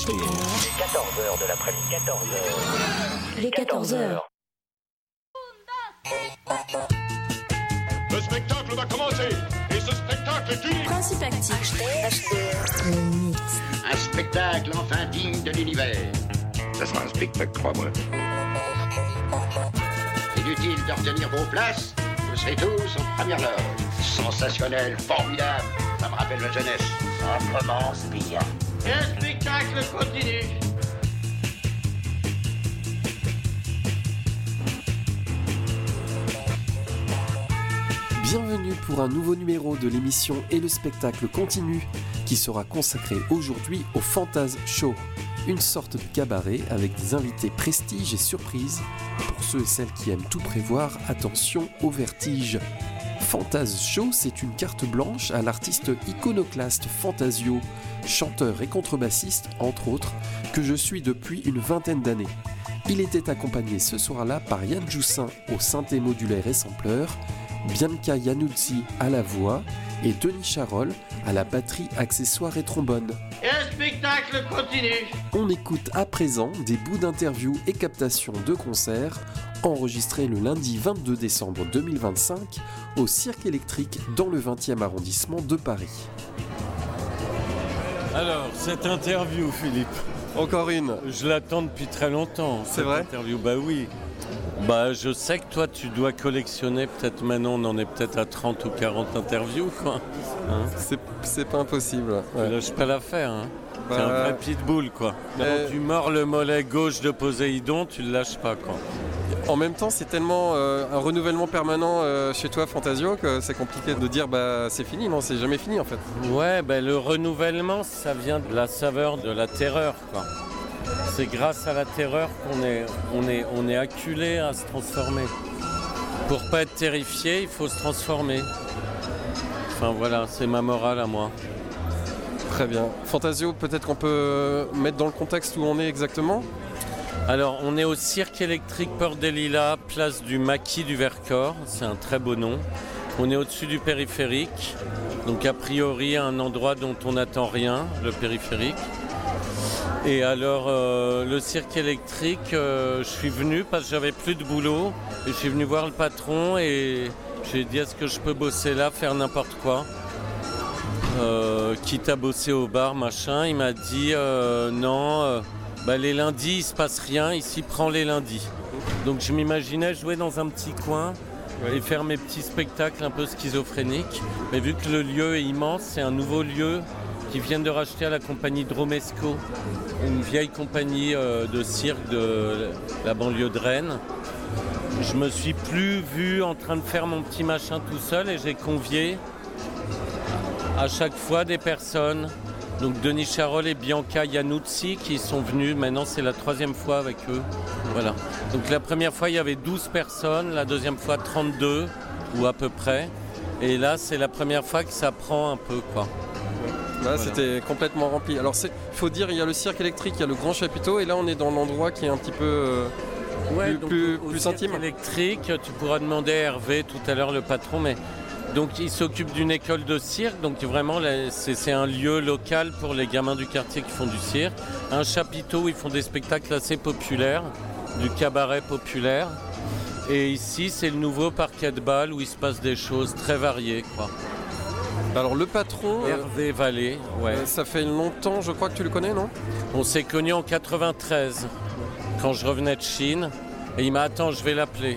HDR. Les 14h de l'après-midi, 14h. Les 14h. Le spectacle va commencer. Et ce spectacle est unique. Principe actif. HDR. Le mix. Un spectacle enfin digne de l'univers. Ça sera un spectacle, crois-moi. Inutile de retenir vos places. Vous serez tous aux premières loges. Sensationnel, formidable. Ça me rappelle la jeunesse. Ça commence bien. Et un spectacle continue. Bienvenue pour un nouveau numéro de l'émission Et le spectacle continue qui sera consacré aujourd'hui au Fantasme Show, une sorte de cabaret avec des invités prestige et surprise. Pour ceux et celles qui aiment tout prévoir, attention au vertige. Fantasme Show, c'est une carte blanche à l'artiste iconoclaste Fantasio, chanteur et contrebassiste entre autres, que je suis depuis une vingtaine d'années. Il était accompagné ce soir-là par Yann Joussin au synthé modulaire et sampleur, Bianca Iannuzzi à la voix et Denis Charol à la batterie, accessoires et trombone. Et un spectacle continue. On écoute à présent des bouts d'interviews et captations de concerts enregistrés le lundi 22 décembre 2025 au Cirque électrique dans le 20e arrondissement de Paris. Alors, cette interview, Philippe, Encore une. je l'attends depuis très longtemps. C'est cette vrai ? interview, bah oui. Bah, je sais que toi, tu dois collectionner, peut-être maintenant, on en est peut-être à 30 ou 40 interviews, quoi. Hein, C'est pas impossible. tu lâches pas l'affaire, hein. T'es un vrai pitbull, quoi. Quand tu mords le mollet gauche de Poséidon, tu le lâches pas, quoi. En même temps, c'est tellement un renouvellement permanent chez toi, Fantasio, que c'est compliqué de dire bah c'est fini. Non, c'est jamais fini en fait. Ouais, bah, le renouvellement, ça vient de la saveur de la terreur, quoi. C'est grâce à la terreur qu'on est acculé à se transformer. Pour pas être terrifié, il faut se transformer. Enfin voilà, c'est ma morale à moi. Très bien. Fantasio, peut-être qu'on peut mettre dans le contexte où on est exactement. Alors, on est au Cirque électrique Port des Lilas, place du Maquis du Vercors. C'est un très beau nom. On est au-dessus du périphérique. Donc, a priori, un endroit dont on n'attend rien, le périphérique. Et alors, le cirque électrique, je suis venu parce que j'avais plus de boulot. Et je suis venu voir le patron et j'ai dit est-ce que je peux bosser là, faire n'importe quoi, quitte à bosser au bar, machin. Il m'a dit non, les lundis il se passe rien, ici prends les lundis. Donc je m'imaginais jouer dans un petit coin et faire mes petits spectacles un peu schizophréniques. Mais vu que le lieu est immense, c'est un nouveau lieu qui viennent de racheter à la compagnie Dromesco, une vieille compagnie de cirque de la banlieue de Rennes. Je me suis plus vu en train de faire mon petit machin tout seul et j'ai convié à chaque fois des personnes. Donc Denis Charol et Bianca Iannuzzi qui sont venus, maintenant c'est la 3e fois avec eux. Voilà. Donc la première fois il y avait 12 personnes, la deuxième fois 32 ou à peu près. Et là c'est la première fois que ça prend un peu quoi. Là, c'était complètement rempli. Alors, il faut dire, il y a le cirque électrique, il y a le grand chapiteau, et là, on est dans l'endroit qui est un petit peu plus intime. Cirque électrique, tu pourras demander à Hervé tout à l'heure, le patron, mais donc il s'occupe d'une école de cirque, donc vraiment, c'est un lieu local pour les gamins du quartier qui font du cirque. Un chapiteau où ils font des spectacles assez populaires, du cabaret populaire. Et ici, c'est le nouveau parquet de bal où il se passe des choses très variées, quoi. Alors le patron, Hervé Vallée, ouais. Ça fait longtemps, je crois que tu le connais, non ? On s'est connus en 93, quand je revenais de Chine. Et il m'a dit, attends, je vais l'appeler.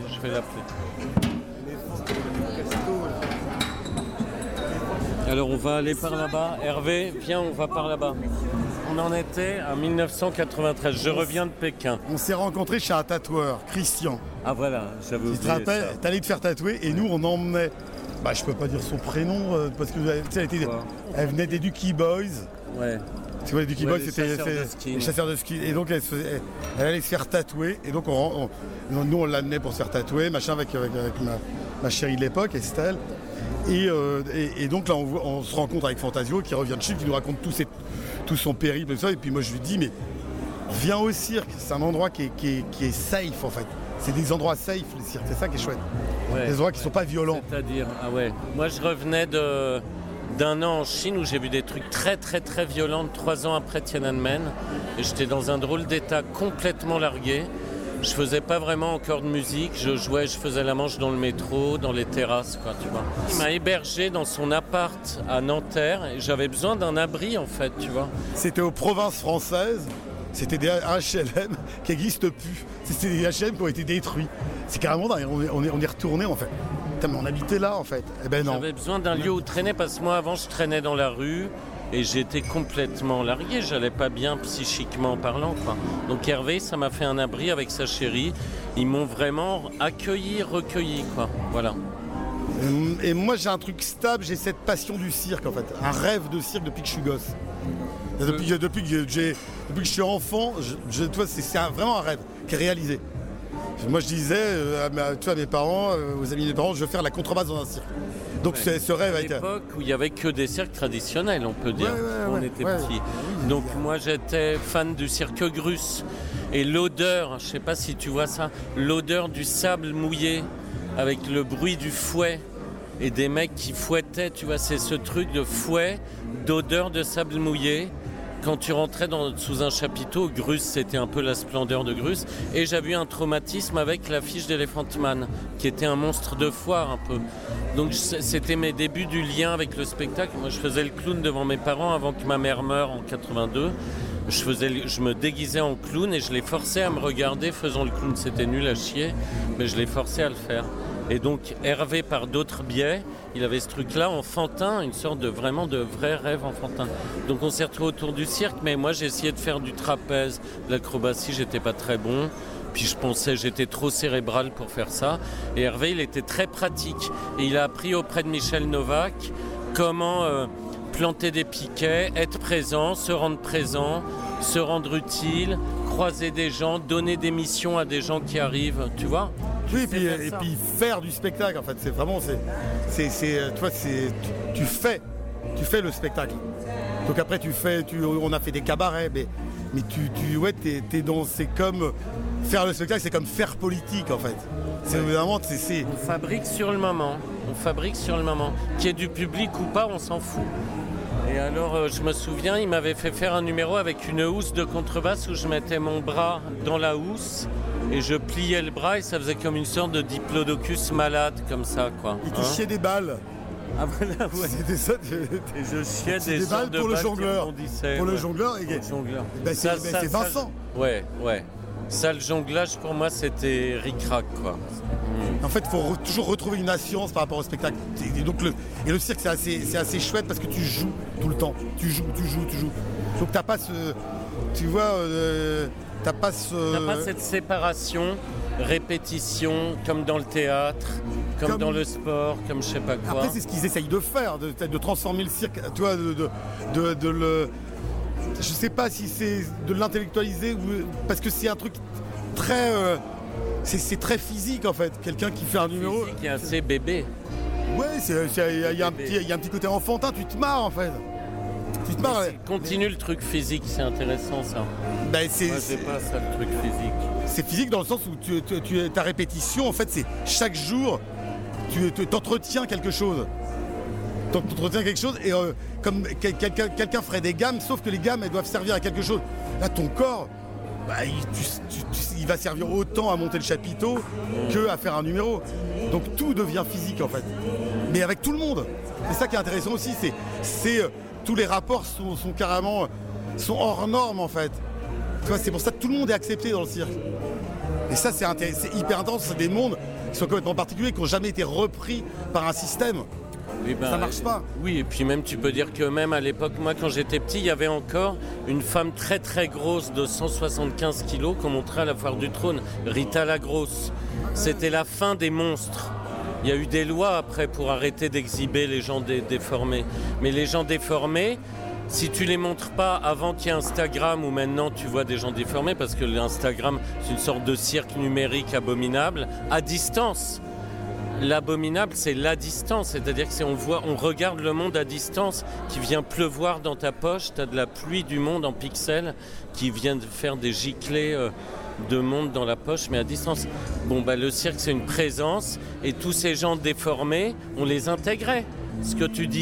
Alors on va aller par là-bas. Hervé, viens, on va par là-bas. On en était en 1993, je reviens de Pékin. On s'est rencontrés chez un tatoueur, Christian. Ah voilà, j'avais oublié. Tu te rappelles, ça. t'allais te faire tatouer et nous on emmenait... je peux pas dire son prénom parce que elle venait des Dookie Boys. Ouais. Tu vois, les Dookie Boys, les c'était les chasseurs de ski. Et donc elle allait se faire tatouer. Et donc nous on l'amenait pour se faire tatouer, machin, avec ma chérie de l'époque, Estelle. Et donc là on se rencontre avec Fantasio qui revient de Chine, qui nous raconte tout son périple et tout ça. Et puis moi je lui dis mais viens au cirque, c'est un endroit qui est safe en fait. C'est des endroits safe les cirques, c'est ça qui est chouette. Ouais, des endroits qui sont pas violents. C'est-à-dire, ah ouais. Moi je revenais d'un an en Chine où j'ai vu des trucs très très très violents 3 ans après Tiananmen. Et j'étais dans un drôle d'état complètement largué. Je faisais pas vraiment encore de musique, je jouais, je faisais la manche dans le métro, dans les terrasses, quoi, tu vois. Il m'a hébergé dans son appart à Nanterre et j'avais besoin d'un abri en fait, tu vois. C'était aux provinces françaises, c'était des HLM qui n'existent plus. C'était des HLM qui ont été détruits. C'est carrément dingue, on est retourné en fait. Putain, mais on habitait là en fait. Eh ben non. J'avais besoin d'un lieu où traîner parce que moi avant je traînais dans la rue. Et j'étais complètement largué, j'allais pas bien psychiquement parlant, quoi. Donc Hervé, ça m'a fait un abri avec sa chérie. Ils m'ont vraiment accueilli, recueilli, quoi. Voilà. Et moi j'ai un truc stable, j'ai cette passion du cirque en fait. Un rêve de cirque depuis que je suis gosse. Depuis que je suis enfant, tu vois, c'est vraiment un rêve qui est réalisé. Moi je disais à mes parents, aux amis des parents, je veux faire la contrebasse dans un cirque. Donc ce rêve a été... À l'époque où il n'y avait que des cirques traditionnels, on peut dire, on était petits. Donc moi j'étais fan du cirque Grus. Et l'odeur, je ne sais pas si tu vois ça, l'odeur du sable mouillé avec le bruit du fouet et des mecs qui fouettaient, tu vois, c'est ce truc de fouet, d'odeur de sable mouillé. Quand tu rentrais sous un chapiteau, Grus, c'était un peu la splendeur de Grus. Et j'avais eu un traumatisme avec l'affiche d'Elephant Man, qui était un monstre de foire un peu. Donc c'était mes débuts du lien avec le spectacle. Moi, je faisais le clown devant mes parents avant que ma mère meure en 82. Je me déguisais en clown et je les forçais à me regarder faisant le clown. C'était nul à chier, mais je les forçais à le faire. Et donc Hervé, par d'autres biais, il avait ce truc-là enfantin, une sorte de vraiment de vrai rêve enfantin. Donc on s'est retrouvés autour du cirque, mais moi j'ai essayé de faire du trapèze, de l'acrobatie, j'étais pas très bon. Puis je pensais j'étais trop cérébral pour faire ça. Et Hervé, il était très pratique. Et il a appris auprès de Michel Novak comment planter des piquets, être présent, se rendre utile, croiser des gens, donner des missions à des gens qui arrivent, tu vois. Oui, et puis faire du spectacle en fait, c'est vraiment, tu fais le spectacle. Donc après on a fait des cabarets, mais t'es dans, c'est comme faire le spectacle, c'est comme faire politique en fait. C'est vraiment, On fabrique sur le moment, qu'il y ait du public ou pas, on s'en fout. Et alors, je me souviens, il m'avait fait faire un numéro avec une housse de contrebasse où je mettais mon bras dans la housse et je pliais le bras et ça faisait comme une sorte de diplodocus malade, comme ça, quoi. Il te chiait des balles. Ah voilà, ouais. C'était ça. Et je chiais des balles pour le jongleur. Pour le jongleur. C'est Vincent. Ouais. Ça, le jonglage, pour moi, c'était ric-rac, quoi. En fait, il faut toujours retrouver une assurance par rapport au spectacle. Et donc le cirque, c'est assez chouette parce que tu joues tout le temps. Tu joues. Donc t'as pas ce... Tu vois... T'as pas cette séparation, répétition, comme dans le théâtre, comme dans le sport, comme je sais pas quoi. Après, c'est ce qu'ils essayent de faire, de transformer le cirque, tu vois, de le... Je sais pas si c'est de l'intellectualiser ou... Parce que c'est un truc très... C'est très physique en fait, quelqu'un qui fait un numéro... Physique et assez bébé. Ouais, il y a un petit côté enfantin, tu te marres en fait. Tu te marres. Continue le truc physique, c'est intéressant ça. Moi j'ai pas ça le truc physique. C'est physique dans le sens où ta répétition en fait c'est chaque jour tu t'entretiens quelque chose. T'entretiens quelque chose et comme quelqu'un ferait des gammes, sauf que les gammes elles doivent servir à quelque chose. Là ton corps, il va servir autant à monter le chapiteau qu'à faire un numéro. Donc tout devient physique en fait. Mais avec tout le monde. C'est ça qui est intéressant aussi, c'est tous les rapports sont hors normes en fait. Tu vois, c'est pour ça que tout le monde est accepté dans le cirque. Et ça c'est hyper intense, c'est des mondes qui sont complètement particuliers, qui n'ont jamais été repris par un système. Ça marche pas. Oui, et puis même tu peux dire que même à l'époque, moi quand j'étais petit, il y avait encore une femme très très grosse de 175 kilos qu'on montrait à la Foire du Trône, Rita la Grosse. C'était la fin des monstres. Il y a eu des lois après pour arrêter d'exhiber les gens déformés. Mais les gens déformés, si tu les montres pas avant qu'il y ait Instagram ou maintenant tu vois des gens déformés, parce que l'Instagram c'est une sorte de cirque numérique abominable, à distance. L'abominable, c'est la distance, c'est-à-dire que on regarde le monde à distance, qui vient pleuvoir dans ta poche, tu as de la pluie du monde en pixels, qui vient de faire des giclées de monde dans la poche, mais à distance. Le cirque, c'est une présence, et tous ces gens déformés, on les intégrait, ce que tu dis.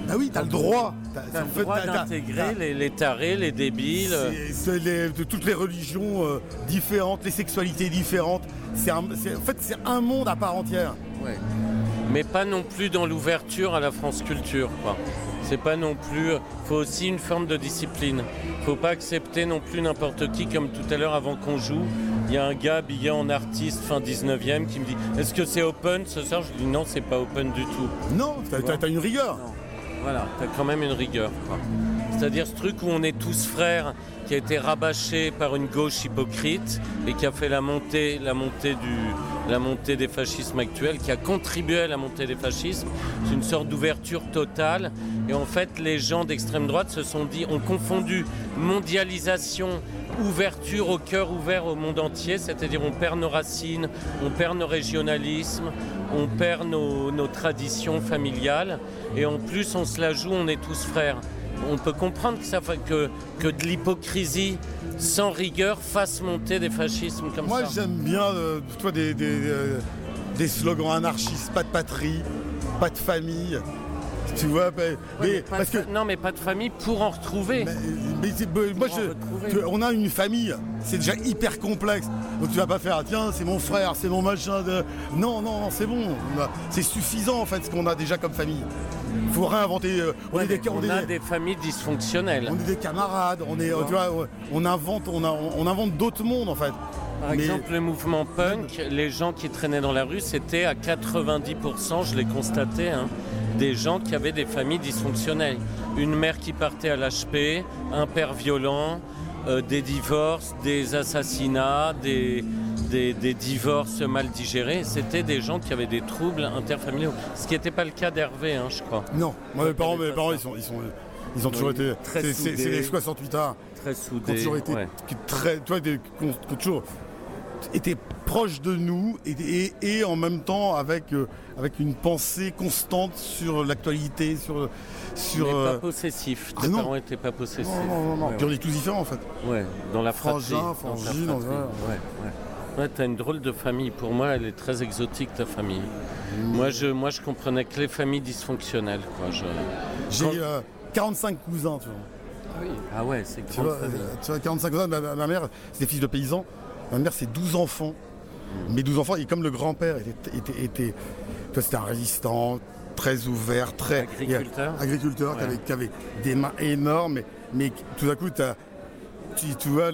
Ah oui, t'as le droit. T'as le droit d'intégrer les tarés, les débiles. De toutes les religions différentes, les sexualités différentes. En fait, c'est un monde à part entière. Ouais. Mais pas non plus dans l'ouverture à la France Culture, quoi. C'est pas non plus... faut aussi une forme de discipline. Faut pas accepter non plus n'importe qui, comme tout à l'heure avant qu'on joue. Il y a un gars habillé en artiste fin 19e qui me dit « Est-ce que c'est open ce soir ?» Je lui dis « Non, c'est pas open du tout. » Non, t'as une rigueur. Non. Voilà, t'as quand même une rigueur, quoi. C'est-à-dire ce truc où on est tous frères, qui a été rabâché par une gauche hypocrite et qui a fait la montée des fascismes actuels, qui a contribué à la montée des fascismes. C'est une sorte d'ouverture totale. Et en fait, les gens d'extrême droite se sont dit, ont confondu mondialisation, ouverture au cœur ouvert au monde entier, c'est-à-dire on perd nos racines, on perd nos régionalismes, on perd nos traditions familiales, et en plus on se la joue, on est tous frères. On peut comprendre que de l'hypocrisie sans rigueur fasse monter des fascismes comme ça. Moi j'aime bien des slogans anarchistes, pas de patrie, pas de famille. Tu vois, mais pas de famille pour en retrouver. On a une famille, c'est déjà hyper complexe. Donc tu vas pas faire, tiens, c'est mon frère, c'est mon machin. Non, c'est bon. C'est suffisant en fait ce qu'on a déjà comme famille. Il faut réinventer. On a des familles dysfonctionnelles. On est des camarades. Tu vois, on invente d'autres mondes en fait. Par exemple, le mouvement punk, les gens qui traînaient dans la rue, c'était à 90%, je l'ai constaté, des gens qui avaient des familles dysfonctionnelles. Une mère qui partait à l'HP, un père violent, des divorces, des assassinats, des divorces mal digérés. C'était des gens qui avaient des troubles interfamiliaux. Ce qui n'était pas le cas d'Hervé, je crois. Non, moi, mes parents ils ont toujours été... C'est les 68 ans. Très soudés. Qui ont toujours été qui ont toujours été proches de nous et en même temps avec une pensée constante sur l'actualité, sur pas possessif. Tes parents n'étaient pas possessifs. Non. Puis on est tous différents en fait. Ouais, dans la fratrie. Frangin. Ouais, t'as une drôle de famille. Pour moi, elle est très exotique, ta famille. Moi, je comprenais que les familles dysfonctionnelles, quoi. J'ai 45 cousins, tu vois. Ah oui. Ah ouais, c'est grande famille. Tu vois, 45 cousins. Ma mère, c'est des fils de paysans. Ma mère, c'est 12 enfants. Mes 12 enfants, et comme le grand-père c'était un résistant, très ouvert, très... Agriculteur, qui avait des mains énormes, mais tout à coup, tu vois,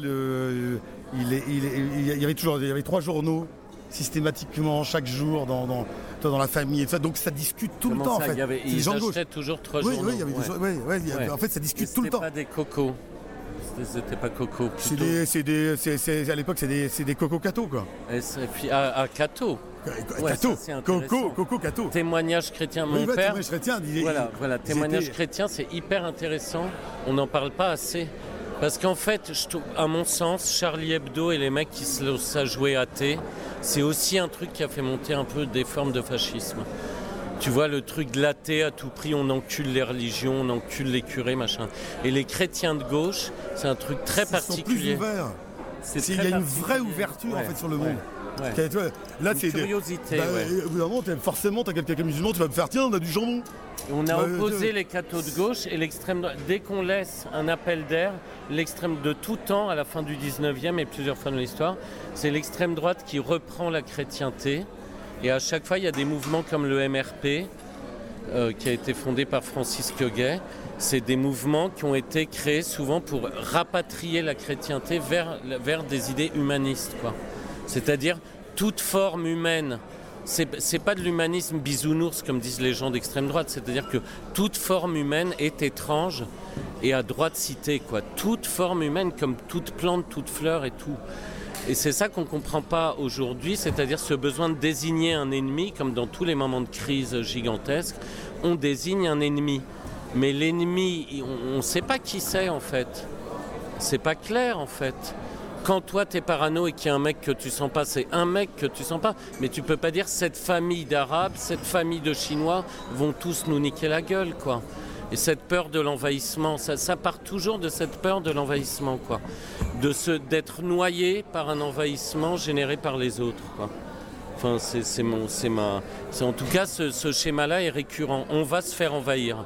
il y avait 3 journaux, systématiquement, chaque jour, dans la famille, et tout ça, donc ça discute tout le temps, en fait. Ils achetaient toujours 3 journaux. Oui, il y avait en fait, ça discute tout le temps. C'était pas des cocos. C'était pas coco. À l'époque, c'est des coco cato, quoi. Cato. Coco cato. Témoignage chrétien. Mon père. Témoignage chrétien. Témoignage chrétien, c'est hyper intéressant. On n'en parle pas assez. Parce qu'en fait, à mon sens, Charlie Hebdo et les mecs qui se laissent à jouer athées, c'est aussi un truc qui a fait monter un peu des formes de fascisme. Tu vois, le truc de l'athée à tout prix, on encule les religions, on encule les curés, machin. Et les chrétiens de gauche, c'est un truc très particulier. Ils sont plus ouverts. Il y a une vraie ouverture en fait sur le monde. Ouais. Là, c'est curiosité. Évidemment, forcément, t'as quelqu'un musulman, tu vas me faire tiens, on a du jambon. On a opposé les cathos de gauche et l'extrême droite. Dès qu'on laisse un appel d'air, l'extrême de tout temps, à la fin du 19e et plusieurs fois dans l'histoire, c'est l'extrême droite qui reprend la chrétienté. Et à chaque fois, il y a des mouvements comme le MRP, qui a été fondé par Francis Queguet. C'est des mouvements qui ont été créés souvent pour rapatrier la chrétienté vers des idées humanistes, quoi. C'est-à-dire toute forme humaine. C'est pas de l'humanisme bisounours comme disent les gens d'extrême droite. C'est-à-dire que toute forme humaine est étrange et a droit de citer, quoi. Toute forme humaine comme toute plante, toute fleur et tout. Et c'est ça qu'on ne comprend pas aujourd'hui, c'est-à-dire ce besoin de désigner un ennemi, comme dans tous les moments de crise gigantesques, on désigne un ennemi. Mais l'ennemi, on ne sait pas qui c'est en fait. C'est pas clair en fait. Quand toi t'es parano et qu'il y a un mec que tu sens pas, c'est un mec que tu sens pas. Mais tu peux pas dire cette famille d'Arabes, cette famille de Chinois vont tous nous niquer la gueule, quoi. Et cette peur de l'envahissement, ça part toujours de cette peur de l'envahissement, quoi. D'être noyé par un envahissement généré par les autres, quoi. Enfin, en tout cas, ce schéma-là est récurrent. On va se faire envahir.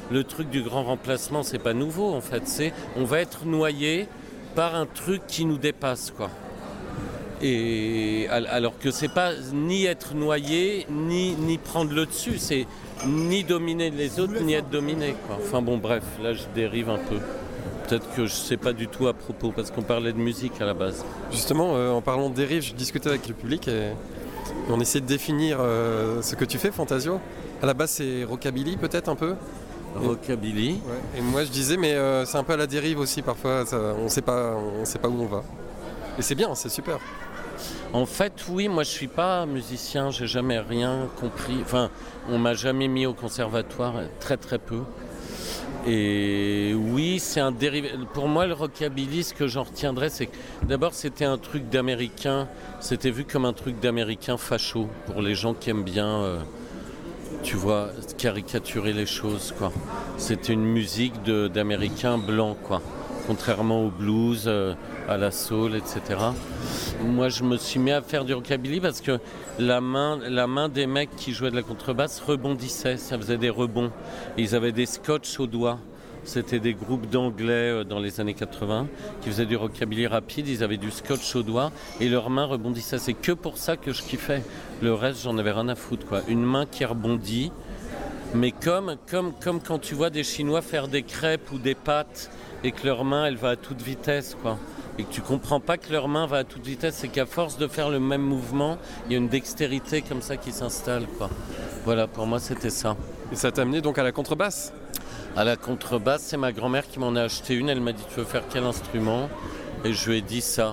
le truc du grand remplacement, c'est pas nouveau en fait. C'est on va être noyé par un truc qui nous dépasse, quoi. Et alors que c'est pas ni être noyé, ni prendre le dessus, c'est ni dominer les autres, ni être dominé, quoi. Enfin bon, bref, là je dérive un peu. Peut-être que je sais pas du tout à propos, parce qu'on parlait de musique à la base. Justement, en parlant de dérive, je discutais avec le public et on essayait de définir ce que tu fais, Fantasio. À la base, c'est rockabilly peut-être un peu. Rockabilly. Ouais. Et moi je disais, mais c'est un peu à la dérive aussi parfois, on sait pas où on va. Et c'est bien, c'est super. En fait, oui, moi je suis pas musicien, j'ai jamais rien compris. Enfin, on m'a jamais mis au conservatoire, très très peu. Et oui, c'est un dérivé. Pour moi, le rockabilly, ce que j'en retiendrai, c'est que d'abord c'était un truc d'américain, c'était vu comme un truc d'américain facho, pour les gens qui aiment bien, tu vois, caricaturer les choses, quoi. C'était une musique d'américains blancs, quoi. Contrairement au blues, à la soul, etc. Moi, je me suis mis à faire du rockabilly parce que la main des mecs qui jouaient de la contrebasse rebondissait, ça faisait des rebonds. Et ils avaient des scotch aux doigts. C'était des groupes d'anglais dans les années 80 qui faisaient du rockabilly rapide, ils avaient du scotch aux doigts et leurs mains rebondissaient. C'est que pour ça que je kiffais. Le reste, j'en avais rien à foutre, quoi. Une main qui rebondit, mais comme quand tu vois des Chinois faire des crêpes ou des pâtes et que leur main, elle va à toute vitesse, quoi. Et que tu comprends pas que leur main va à toute vitesse, c'est qu'à force de faire le même mouvement, il y a une dextérité comme ça qui s'installe, quoi. Voilà, pour moi, c'était ça. Et ça t'a amené donc à la contrebasse ? À la contrebasse, c'est ma grand-mère qui m'en a acheté une. Elle m'a dit, tu veux faire quel instrument ? Et je lui ai dit ça.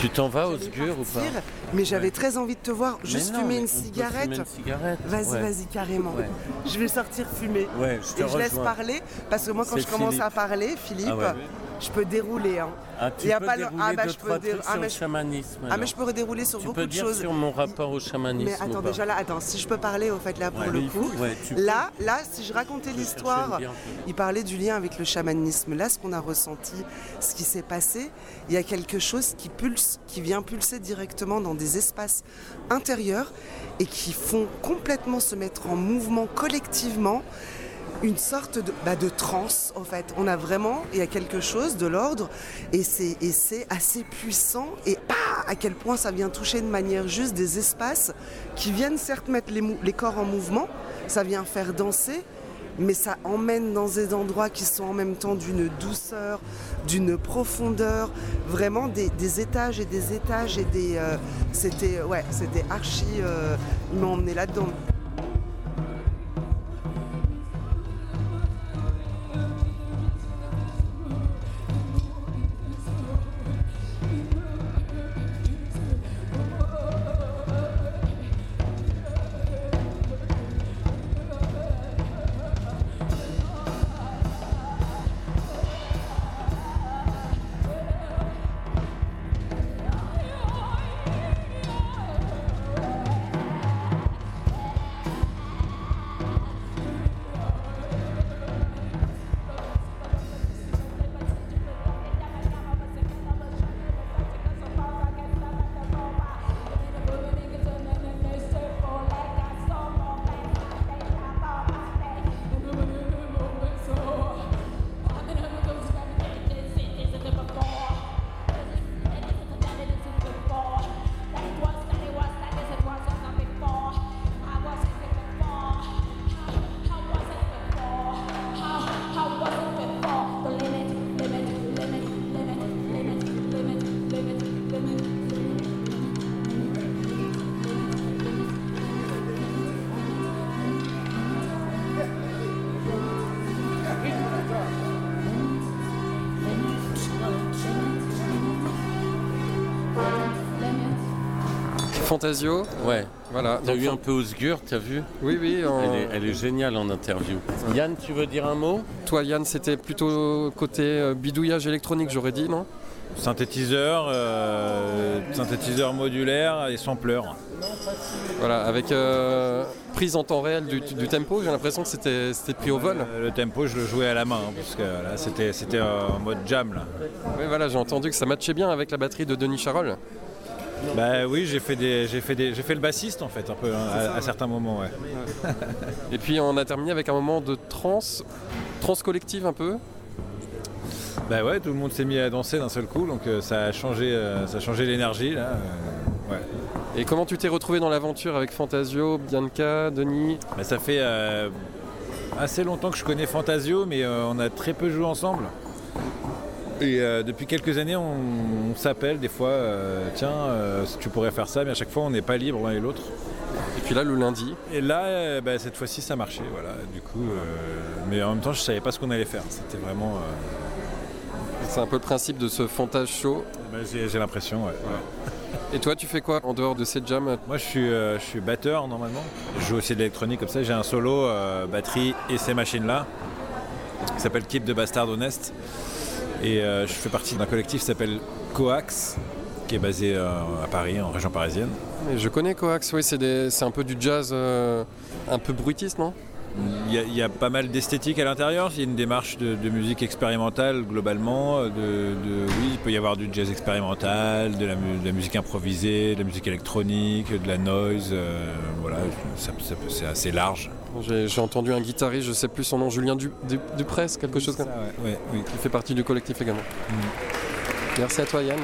Tu t'en vas au Sgur ou pas? Mais j'avais très envie de te voir, juste fumer une cigarette. Vas-y, Ouais. vas-y, carrément. Ouais. Je vais sortir fumer. Ouais, je te Et je laisse rejoins. parler, parce que moi, quand C'est je commence Philippe. à parler, Philippe, Ah ouais. je peux dérouler. Hein. Ah, tu Il y a peux pas dérouler ah, bah, deux, je peux trois dé- trucs ah, sur mais le je- chamanisme. Ah, mais alors. je peux redérouler sur Tu beaucoup peux de dire choses. sur mon rapport au chamanisme. Mais attends, ou pas? déjà là, si je peux parler au fait là pour Ouais. le Mais coup. ouais, tu peux. Là, si je racontais l'histoire, chercher le bien. il parlait du lien avec le chamanisme. Là, ce qu'on a ressenti, ce qui s'est passé, il y a quelque chose qui pulse, qui vient pulser directement dans des espaces intérieurs et qui font complètement se mettre en mouvement collectivement. Une sorte de transe, en fait. On a vraiment, il y a quelque chose de l'ordre, et c'est assez puissant, et à quel point ça vient toucher de manière juste des espaces qui viennent certes mettre les corps en mouvement, ça vient faire danser, mais ça emmène dans des endroits qui sont en même temps d'une douceur, d'une profondeur, vraiment des étages et des étages, et c'était archi, ils m'ont emmené là-dedans. Fantasio. Ouais. Voilà. T'as Donc, eu un peu au Sgur, t'as vu? Oui, oui. Elle est géniale en interview. Yann, tu veux dire un mot? Toi, Yann, c'était plutôt côté bidouillage électronique, j'aurais dit, non? Synthétiseur modulaire et sampleur. Voilà, avec prise en temps réel du tempo, j'ai l'impression que c'était pris au vol. Le tempo, je le jouais à la main, parce que là, c'était en mode jam. Là. Oui, voilà, j'ai entendu que ça matchait bien avec la batterie de Denis Charol. Bah oui, j'ai fait le bassiste en fait, un peu à certains moments, ouais. Et puis on a terminé avec un moment de trance collective un peu. Bah ouais, tout le monde s'est mis à danser d'un seul coup, donc ça a changé l'énergie là. Ouais. Et comment tu t'es retrouvé dans l'aventure avec Fantasio, Bianca, Denis? Bah, ça fait assez longtemps que je connais Fantasio, mais on a très peu joué ensemble. Et depuis quelques années, on s'appelle des fois, si tu pourrais faire ça, mais à chaque fois on n'est pas libre l'un et l'autre. Et puis là, le lundi. Et là, cette fois-ci, ça marchait, voilà. Du coup, mais en même temps, je savais pas ce qu'on allait faire. C'était vraiment. C'est un peu le principe de ce Fantas Show. Bah, j'ai l'impression, ouais. Et toi, tu fais quoi en dehors de ces jams? Moi, je suis batteur normalement. Je joue aussi de l'électronique comme ça. J'ai un solo batterie et ces machines-là, qui s'appelle Keep the Bastard Honest. Et je fais partie d'un collectif qui s'appelle Coax, qui est basé à Paris, en région parisienne. Et je connais Coax, oui, c'est un peu du jazz un peu bruitiste, non? Il y a pas mal d'esthétique à l'intérieur. Il y a une démarche de musique expérimentale globalement. Oui, il peut y avoir du jazz expérimental, de la musique improvisée, de la musique électronique, de la noise. Voilà, c'est assez large. J'ai entendu un guitariste, je sais plus son nom, Julien Dupresse, quelque chose comme ça. Ouais, oui. Il fait partie du collectif également. Merci à toi, Yann.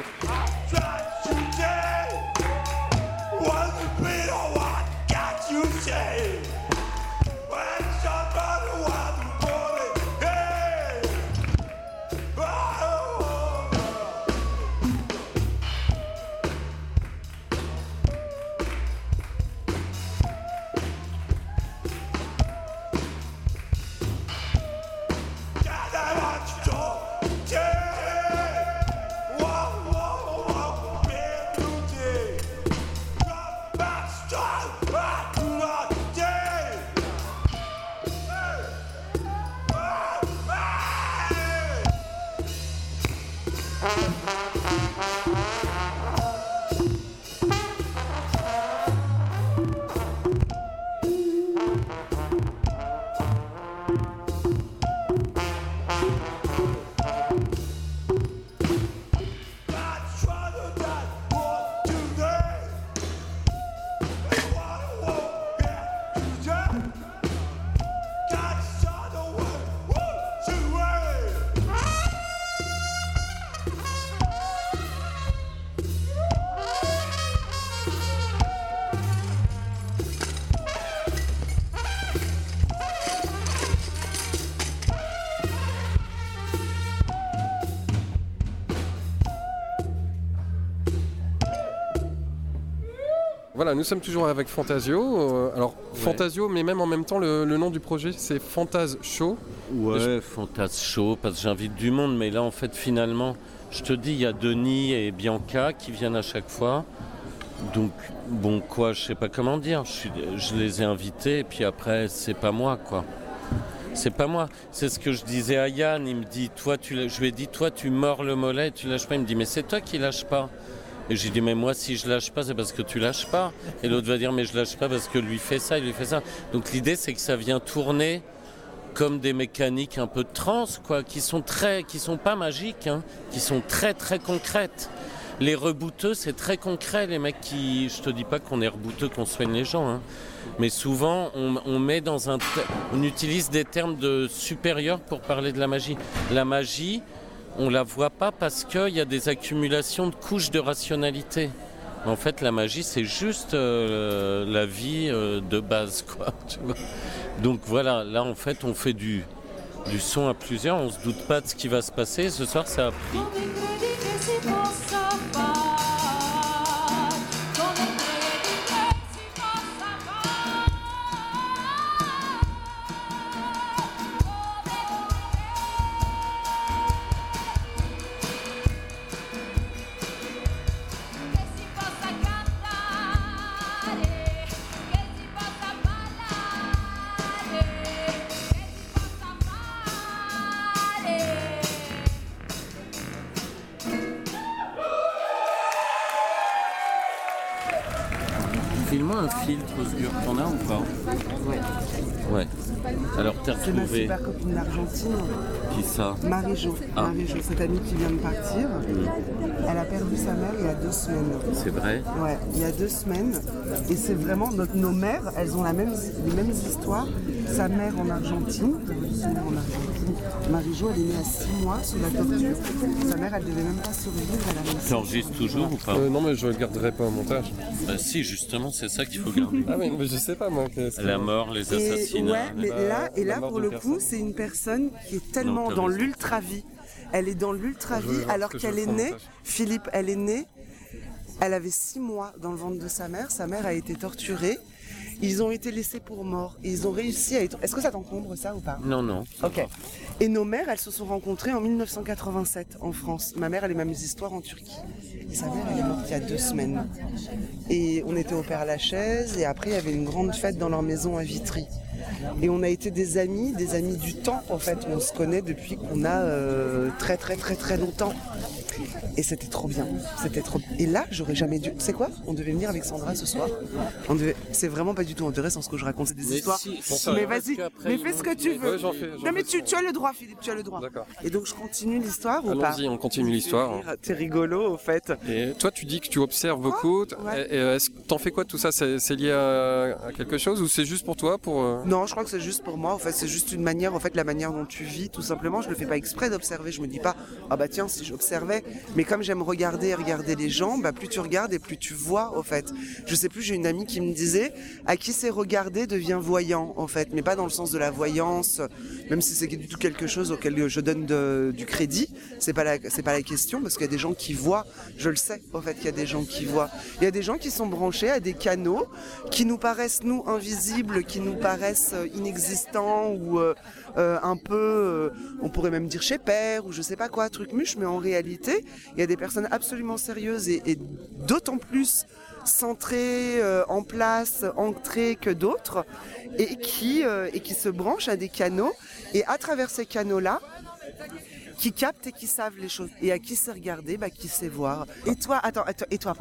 Voilà, nous sommes toujours avec Fantasio. Fantasio, mais même en même temps, le nom du projet, c'est Fantas Show. Ouais, Fantas Show, parce que j'invite du monde, mais là, en fait, finalement, je te dis, il y a Denis et Bianca qui viennent à chaque fois. Donc, bon, quoi, je sais pas comment dire. Je les ai invités, et puis après, c'est pas moi, quoi. C'est pas moi. C'est ce que je disais à Yann. Il me dit, je lui ai dit, toi, tu mords le mollet, tu lâches pas. Il me dit, mais c'est toi qui lâches pas. Et j'ai dit, mais moi, si je lâche pas, c'est parce que tu lâches pas. Et l'autre va dire, mais je lâche pas parce que lui fait ça, il lui fait ça. Donc l'idée, c'est que ça vient tourner comme des mécaniques un peu de trance, quoi, qui sont pas magiques, hein, qui sont très, très concrètes. Les rebouteux, c'est très concret, les mecs qui... Je te dis pas qu'on est rebouteux, qu'on soigne les gens, hein. Mais souvent, on utilise des termes de supérieurs pour parler de la magie. La magie... On ne la voit pas parce qu'il y a des accumulations de couches de rationalité. En fait, la magie, c'est juste la vie de base, quoi. Tu vois. Donc voilà, là, en fait, on fait du son à plusieurs. On ne se doute pas de ce qui va se passer. Ce soir, ça a pris. File-moi un filtre, Osgur, t'en as ou pas? Ouais. Alors t'as C'est ma retrouvé super copine d'Argentine. qui ça? Marie-Jo. Ah. Marie-Jo, cette amie qui vient de partir. Elle a perdu sa mère il y a 2 semaines. C'est vrai? Ouais, il y a 2 semaines. Et c'est vraiment nos mères, elles ont les mêmes histoires. Sa mère en Argentine, Marie-Jo, elle est née à 6 mois sous la torture. Sa mère, elle devait même pas survivre. T'enregistres toujours ou pas? Non, mais je ne le garderai pas au montage. Bah si, justement, c'est ça qu'il faut garder. Ah mais je sais pas, moi. La mort, les assassinats. Ouais, mais là pour le coup, c'est une personne qui est tellement dans l'ultra-vie. Elle est dans l'ultra-vie alors qu'elle est née, Philippe, elle est née, elle avait 6 mois dans le ventre de sa mère a été torturée. Ils ont été laissés pour morts. Et ils ont réussi à être... Est-ce que ça t'encombre ça ou pas? Non. Ok. Et nos mères, elles se sont rencontrées en 1987 en France. Ma mère, elle a les mêmes histoires en Turquie. Et sa mère, elle est morte il y a 2 semaines. Et on était au Père-Lachaise. Et après, il y avait une grande fête dans leur maison à Vitry. Et on a été des amis du temps en fait. On se connaît depuis qu'on a très très très très longtemps. Et c'était trop bien. Et là, j'aurais jamais dû. Tu sais quoi? On devait venir avec Sandra ce soir. C'est vraiment pas du tout intéressant ce que je raconte, des histoires. Mais vas-y, mais fais ce que tu veux. Non mais tu as le droit, Philippe, tu as le droit. D'accord. Et donc je continue l'histoire ou pas? Allons-y, on continue l'histoire. T'es rigolo au fait. Et toi, tu dis que tu observes beaucoup. Est-ce que t'en fais quoi de tout ça? C'est lié à quelque chose ou c'est juste pour toi Non, je crois que c'est juste pour moi. En fait, c'est juste une manière, la manière dont tu vis, tout simplement. Je le fais pas exprès d'observer. Je me dis pas, ah bah tiens, si j'observais. Mais comme j'aime regarder les gens, bah plus tu regardes et plus tu vois, au fait. Je sais plus, j'ai une amie qui me disait, à qui c'est regarder devient voyant, en fait. Mais pas dans le sens de la voyance, même si c'est du tout quelque chose auquel je donne du crédit. C'est pas la question, parce qu'il y a des gens qui voient. Je le sais, au fait, qu'il y a des gens qui voient. Il y a des gens qui sont branchés à des canaux qui nous paraissent, nous, invisibles, qui nous paraissent inexistants ou un peu, on pourrait même dire chez père ou je sais pas quoi, truc muche, mais en réalité, il y a des personnes absolument sérieuses et d'autant plus centrées, en place, ancrées que d'autres, et qui se branchent à des canaux, et à travers ces canaux-là, qui captent et qui savent les choses. Et à qui sait regarder, qui sait voir. Et toi, attends, et toi,